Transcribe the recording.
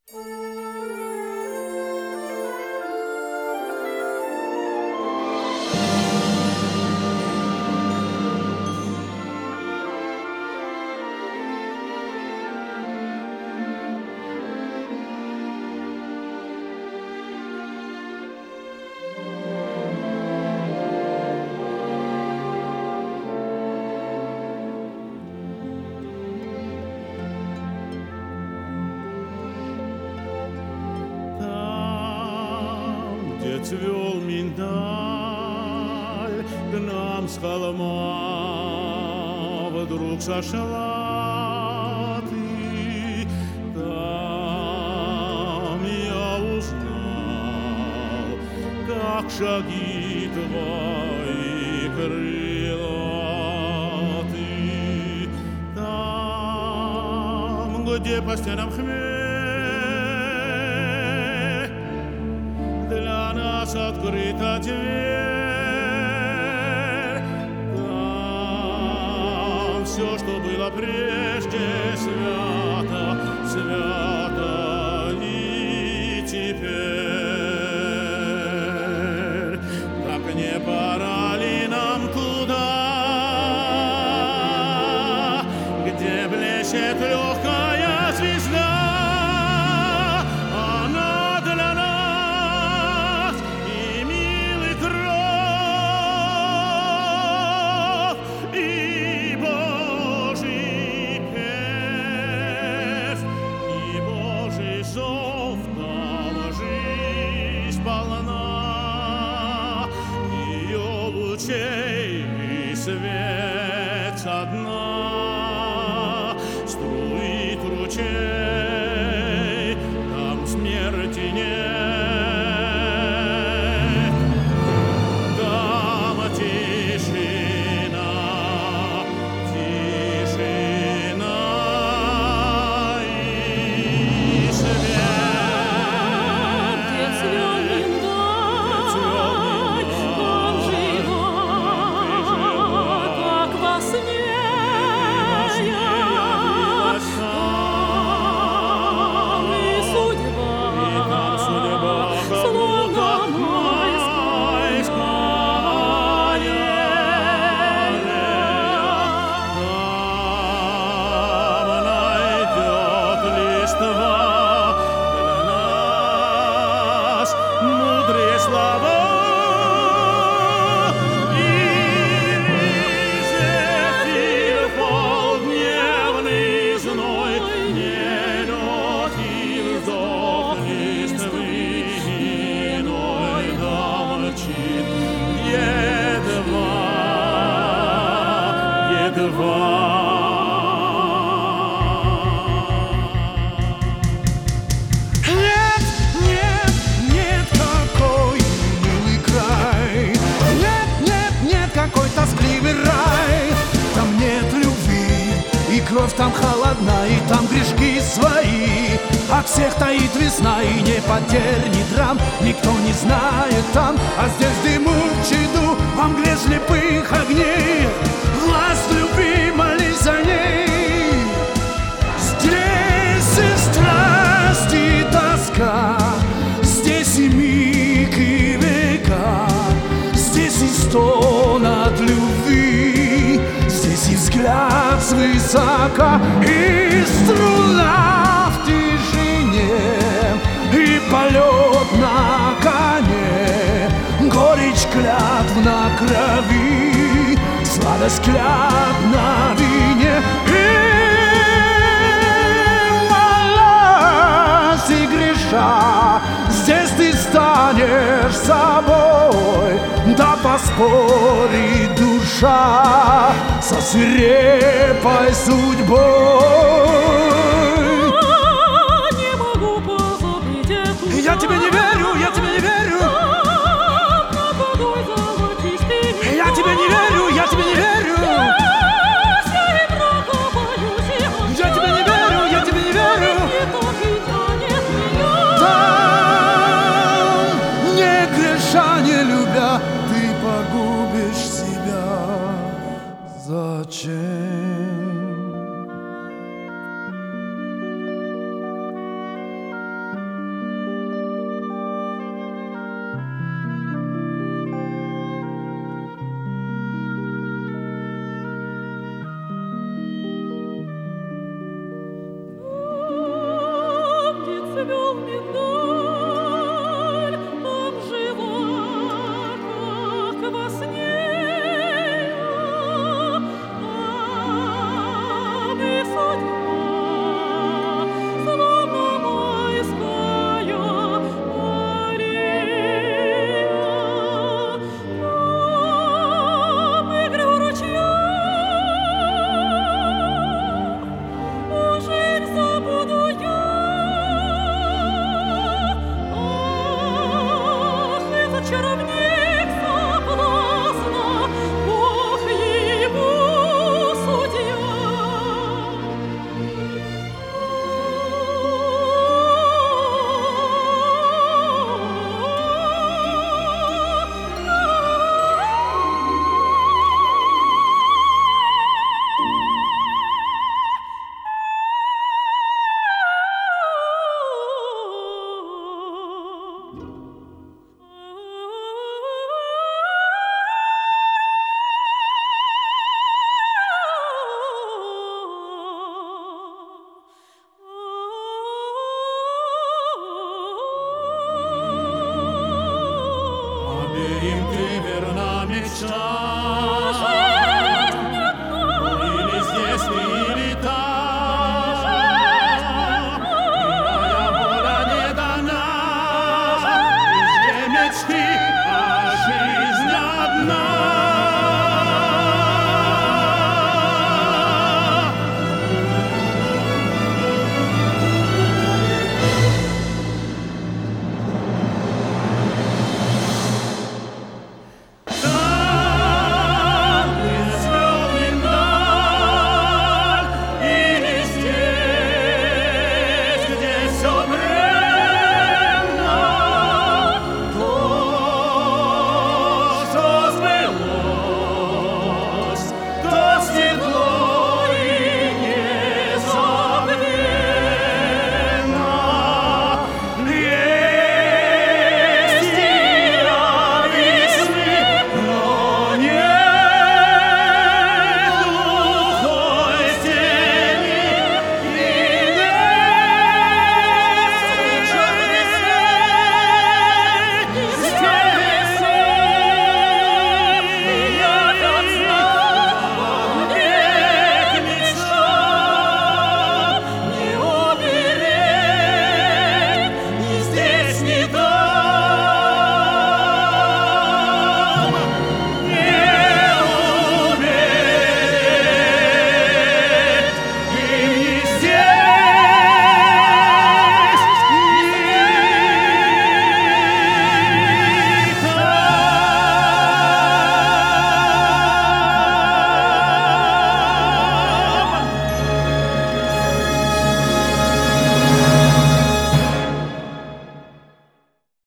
Цвел миндаль к нам с холма, вдруг сошла ты. Там я узнал, как шаги твои крылатые. Там, где по стенам хмель, для нас открыта дверь. Там все, что было прежде, свято, свято и теперь. Так не пора ли нам туда, где блещет легкая звезда? И свет со дна струит ручей, там смерти нет, там тишина, тишина и свет. Нет, нет, нет, какой милый край. Нет, нет, нет, какой тоскливый рай. Там нет любви, и кровь там холодна, и там грешки свои. От всех таит весна, и ни потерь, ни драм никто не знает там. А здесь дыму в чаду, во мгле слепых огней. Власть любви, молись за ней. Здесь и страсть, и тоска, здесь и миг, и века. Здесь и стон от любви, здесь и взгляд свысока, и струна в тишине, и полет на коне. Горечь клятв на крови, сладость клятв на вине. И греша, здесь ты станешь собой. Да поспорит душа со свирепой судьбой. Не могу позабыть эту. Я тебе не верю, я тебе не верю. Над водой золотистой. Я тебе не верю, я тебе не верю. Я мрака боюсь, Я тебе не верю, я тебе не верю. и так и тянет меня. Там, не греша, не любя, ты погубишь себя. Зачем? мечта.